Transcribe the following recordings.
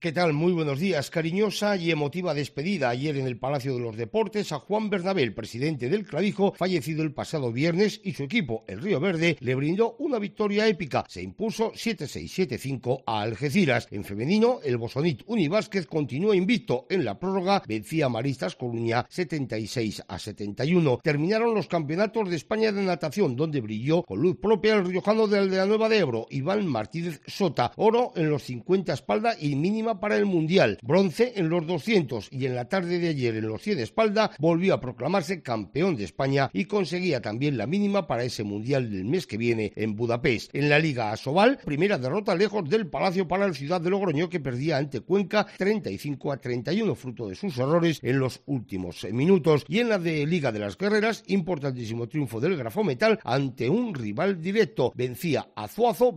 ¿Qué tal? Muy buenos días. Cariñosa y emotiva despedida ayer en el Palacio de los Deportes a Juan Bernabé, el presidente del Clavijo, fallecido el pasado viernes, y su equipo, el Río Verde, le brindó una victoria épica. Se impuso 7-6-7-5 a Algeciras. En femenino, el Bosonit Univásquez continuó invicto. En la prórroga vencía a Maristas Coruña 76-71. Terminaron los campeonatos de España de natación, donde brilló con luz propia el riojano de Aldeanueva de Ebro, Iván Martínez Sota. Oro en los 50 espalda y mínima para el Mundial, bronce en los 200 y en la tarde de ayer en los 100 espalda volvió a proclamarse campeón de España y conseguía también la mínima para ese Mundial del mes que viene en Budapest. En la Liga Asobal, primera derrota lejos del Palacio para el Ciudad de Logroño, que perdía ante Cuenca 35-31, fruto de sus errores en los últimos minutos. Y en la de Liga de las Guerreras, importantísimo triunfo del Grafometal ante un rival directo, vencía a Zuazo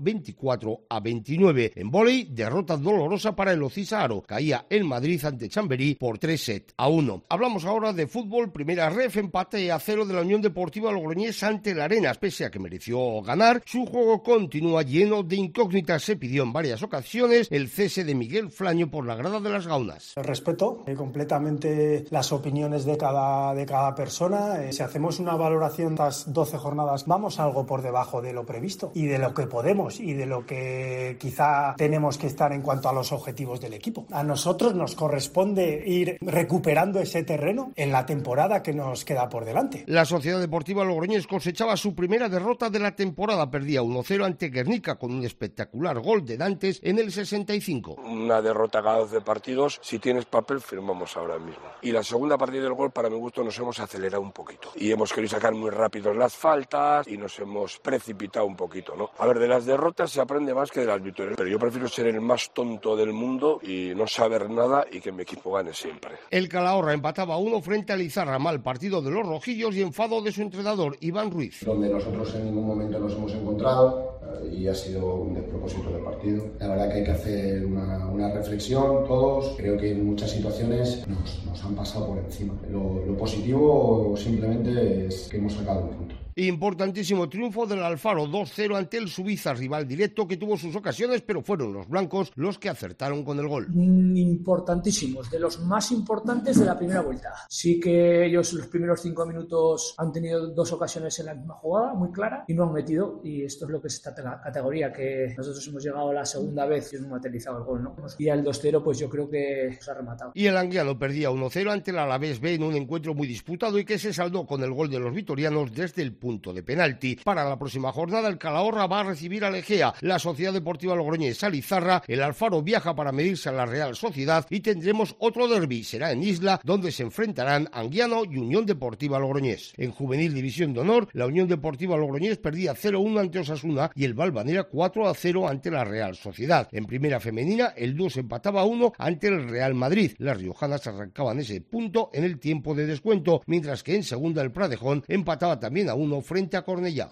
24-29. En vóley, derrota dolorosa para el Ocisa Aro, caía en Madrid ante Chamberí por 3-1. Hablamos ahora de fútbol. Primera ref, empate a 0 de la Unión Deportiva Logroñés ante la Arenas. Pese a que mereció ganar, su juego continúa lleno de incógnitas. Se pidió en varias ocasiones el cese de Miguel Flaño por la grada de las Gaunas. Respeto completamente las opiniones de cada persona. Si hacemos una valoración de estas 12 jornadas, vamos algo por debajo de lo previsto y de lo que podemos y de lo que quizá tenemos que estar en cuanto a los objetivos del equipo. A nosotros nos corresponde ir recuperando ese terreno en la temporada que nos queda por delante. La Sociedad Deportiva Logroñés cosechaba su primera derrota de la temporada. Perdía 1-0 ante Guernica con un espectacular gol de Dantes en el 65. Una derrota cada 12 partidos. Si tienes papel, firmamos ahora mismo. Y la segunda partida del gol, para mi gusto, nos hemos acelerado un poquito. Y hemos querido sacar muy rápido las faltas y nos hemos precipitado un poquito, ¿no? A ver, de las derrotas se aprende más que de las victorias. Pero yo prefiero ser el más tonto del mundo y no saber nada y que mi equipo gane siempre. El Calahorra empataba 1 frente a Lizarra. Mal partido de los rojillos y enfado de su entrenador, Iván Ruiz. Donde nosotros en ningún momento nos hemos encontrado y ha sido un despropósito del partido. La verdad que hay que hacer una reflexión todos. Creo que en muchas situaciones nos han pasado por encima. Lo positivo simplemente es que hemos sacado un punto. Importantísimo triunfo del Alfaro 2-0 ante el Suiza, rival directo que tuvo sus ocasiones, pero fueron los blancos los que acertaron con el gol. Importantísimos, de los más importantes de la primera vuelta. Sí que ellos los primeros 5 minutos han tenido 2 ocasiones en la misma jugada, muy clara, y no han metido, y esto es lo que es esta categoría, que nosotros hemos llegado la segunda vez y hemos materializado el gol, ¿no? Y al 2-0 pues yo creo que se ha rematado. Y el Anguiano perdía 1-0 ante el Alavés B en un encuentro muy disputado y que se saldó con el gol de los vitorianos desde el punto de penalti. Para la próxima jornada, el Calahorra va a recibir al Egea, la Sociedad Deportiva Logroñés a Lizarra, el Alfaro viaja para medirse a la Real Sociedad y tendremos otro derbi, será en Isla, donde se enfrentarán Anguiano y Unión Deportiva Logroñés. En Juvenil División de Honor, la Unión Deportiva Logroñés perdía 0-1 ante Osasuna y el Valvanera 4-0 ante la Real Sociedad. En primera femenina, el dúo se empataba 1 ante el Real Madrid. Las riojanas arrancaban ese punto en el tiempo de descuento, mientras que en segunda el Pradejón empataba también a 1 frente a Cornellá.